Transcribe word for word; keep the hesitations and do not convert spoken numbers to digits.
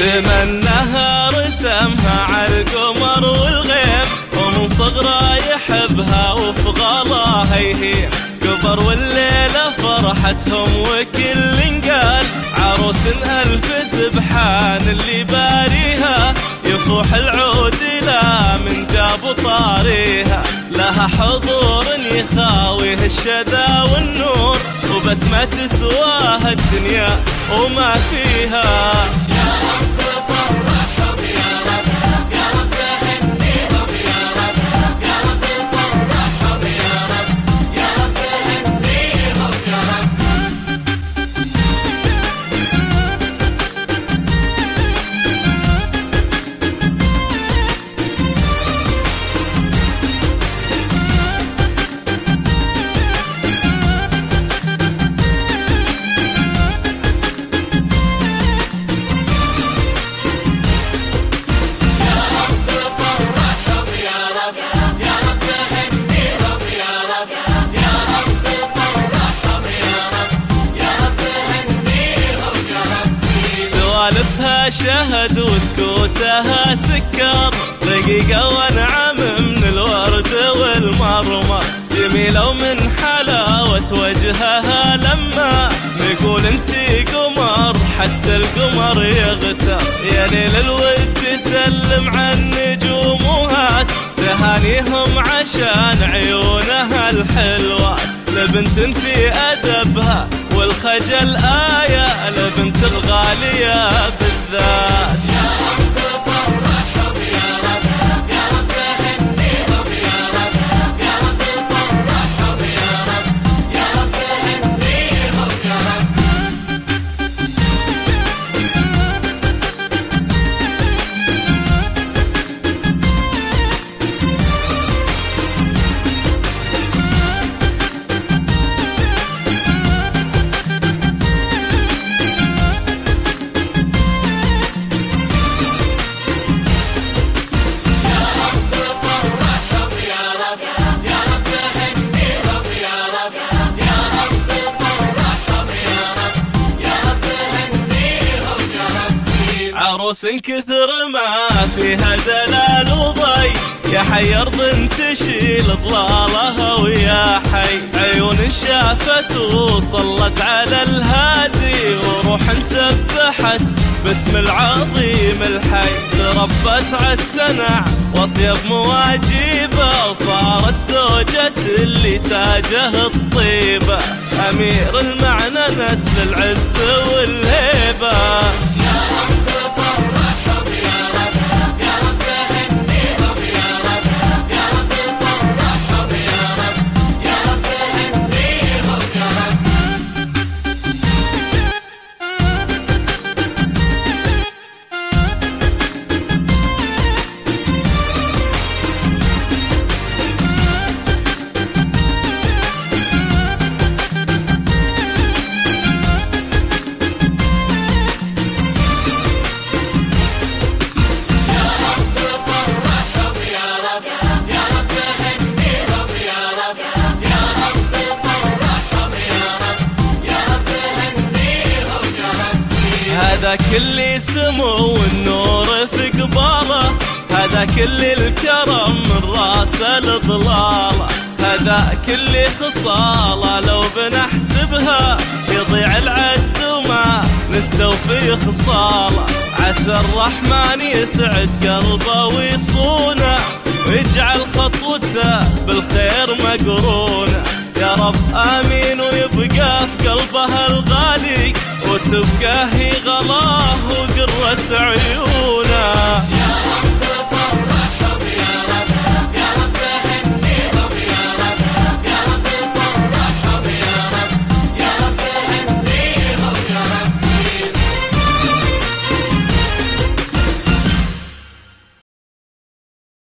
تمناها رسمها عالقمر والغيم، ومن صغره يحبها وفي غلاها يهيم. كبر والليلة فرحتهم وكل قال عروس ألف سبحان اللي باريها. يفوح العود لا من جاب طاريها، لها حضور يخاويه الشذا والنور، وبس ما تسواها الدنيا وما فيها. يا رب فرحهم يا رب، يا رب هنيهم يا رب، يا رب فرحهم يا رب، يا رب هنيهم يا رب. سوالفها شهد وسكوتها سكر، رقيقة وانعم من الورد والمرمر. جميلة ومن حلاوة وجهها لما نقول انتي قمر حتى القمر يغتر. يا ليل الود تسلم عن نجوم وهات تهانيهم عشان عيونها الحلوات. لبنت في أدبها والخجل آية، لبنت الغالية بالذات. يا رب فرحهم يا رب، يا رب هنيهم يا رب، يا رب فرحهم يا رب، يا رب هنيهم يا رب. عروس كثر ما فيها دلال وضي، يا حي أرض تشيل ضلالها ويا حي. عيون شافت وصلت على الهادي، وروح سبحت باسم العظيم الحي. تربت عالسنع واطيب مواجيبه، وصارت زوجة اللي تاجه الطيبة. أمير المعنى نسل العز والهيبة. هذا كل سمو والنور في قباله، هذا كل الكرم من راسه الضلاله. هذا كل خصاله لو بنحسبها يضيع العد وما نستوفي خصاله. عسى الرحمن يسعد قلبه ويصونه، ويجعل خطوته بالخير مقرونه. يا رب آمين، ويبقى في قلبها الغالي، وتبقى هي غلاه وقرة عيونه. يا رب